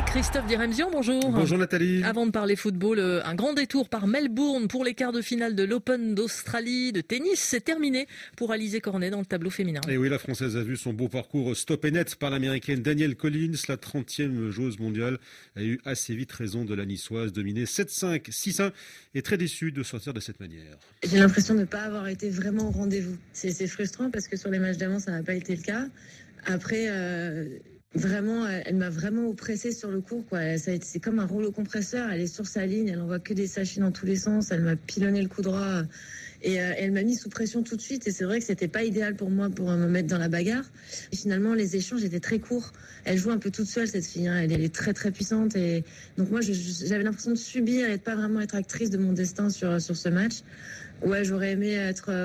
Christophe Diremzian, bonjour. Bonjour Nathalie. Avant de parler football, un grand détour par Melbourne pour les quarts de finale de l'Open d'Australie de tennis. C'est terminé pour Alizé Cornet dans le tableau féminin. Et oui, la Française a vu son beau parcours stoppé net par l'Américaine Danielle Collins. La 30e joueuse mondiale a eu assez vite raison de la Niçoise, dominée 7-5, 6-1 et très déçue de sortir de cette manière. J'ai l'impression de ne pas avoir été vraiment au rendez-vous. C'est frustrant parce que sur les matchs d'avant, ça n'a pas été le cas. Après, vraiment, elle m'a vraiment oppressée sur le court, quoi. C'est comme un rouleau compresseur. Elle est sur sa ligne, elle envoie que des sachets dans tous les sens. Elle m'a pilonné le coup droit et elle m'a mis sous pression tout de suite. Et c'est vrai que c'était pas idéal pour moi pour me mettre dans la bagarre. Et finalement, les échanges étaient très courts. Elle joue un peu toute seule, cette fille. Elle est très très puissante. Et donc moi, j'avais l'impression de subir et de pas vraiment être actrice de mon destin sur ce match. Ouais, j'aurais aimé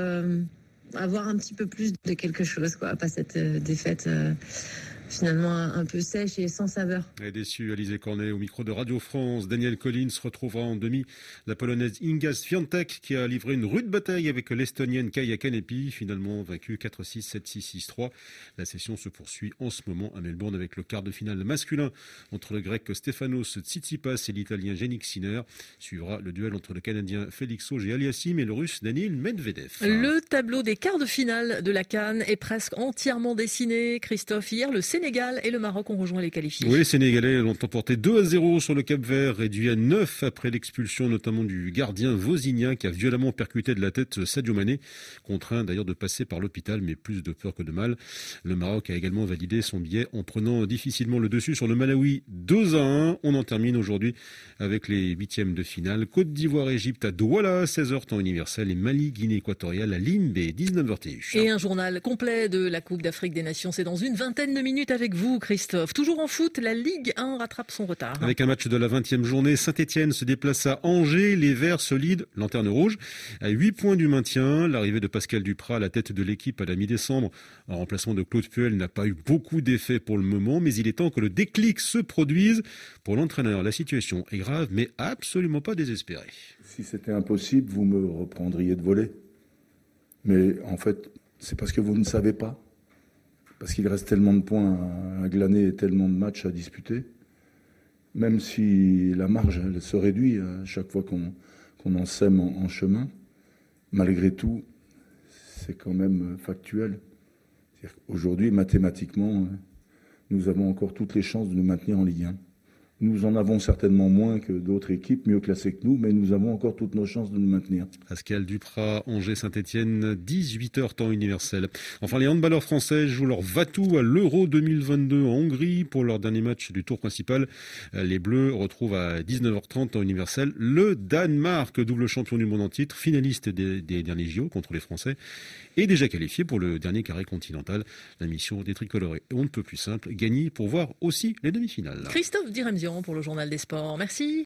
avoir un petit peu plus de quelque chose, quoi. Pas cette défaite finalement un peu sèche et sans saveur. Et déçue, Alizé Cornet au micro de Radio France. Danielle Collins retrouvera en demi la Polonaise Inga Swiatek qui a livré une rude bataille avec l'Estonienne Kaia Kanepi, finalement vaincue 4-6, 7-6, 6-3. La session se poursuit en ce moment à Melbourne avec le quart de finale masculin entre le grec Stefanos Tsitsipas et l'Italien Jannik Sinner. Suivra le duel entre le Canadien Félix Auger-Aliassime et le Russe Daniil Medvedev. Le tableau des quarts de finale de la CAN est presque entièrement dessiné. Christophe, hier, le Sénégal et le Maroc ont rejoint les qualifiés. Oui, les Sénégalais l'ont emporté 2-0 sur le Cap-Vert, réduit à 9 après l'expulsion notamment du gardien Vozinha qui a violemment percuté de la tête Sadio Mané, contraint d'ailleurs de passer par l'hôpital, mais plus de peur que de mal. Le Maroc a également validé son billet en prenant difficilement le dessus sur le Malawi 2-1. On en termine aujourd'hui avec les huitièmes de finale. Côte d'Ivoire-Égypte à Douala, 16h temps universel, et Mali-Guinée équatoriale à Limbé, 19h TU. Et un journal complet de la Coupe d'Afrique des Nations, c'est dans une vingtaine de minutes avec vous, Christophe. Toujours en foot, la Ligue 1 rattrape son retard. Avec un match de la 20e journée, Saint-Etienne se déplace à Angers. Les Verts solides, lanterne rouge, à 8 points du maintien. L'arrivée de Pascal Duprat à la tête de l'équipe à la mi-décembre, en remplacement de Claude Puel, n'a pas eu beaucoup d'effet pour le moment, mais il est temps que le déclic se produise. Pour l'entraîneur, la situation est grave, mais absolument pas désespérée. Si c'était impossible, vous me reprendriez de voler. Mais en fait, c'est parce que vous ne savez pas. Parce qu'il reste tellement de points à glaner et tellement de matchs à disputer. Même si la marge elle se réduit à chaque fois qu'on en sème en chemin, malgré tout, c'est quand même factuel. Aujourd'hui, mathématiquement, nous avons encore toutes les chances de nous maintenir en Ligue 1. Nous en avons certainement moins que d'autres équipes mieux classées que nous, mais nous avons encore toutes nos chances de nous maintenir. Pascal Duprat, Angers Saint-Etienne, 18h temps universel. Enfin, les handballeurs français jouent leur va-tout à l'Euro 2022 en Hongrie pour leur dernier match du tour principal. Les Bleus retrouvent à 19h30 temps universel le Danemark, double champion du monde en titre, finaliste des derniers JO contre les Français et déjà qualifié pour le dernier carré continental. La mission des tricolores est on ne peut plus simple, gagner pour voir aussi les demi-finales. Christophe Diremzian pour le journal des sports. Merci.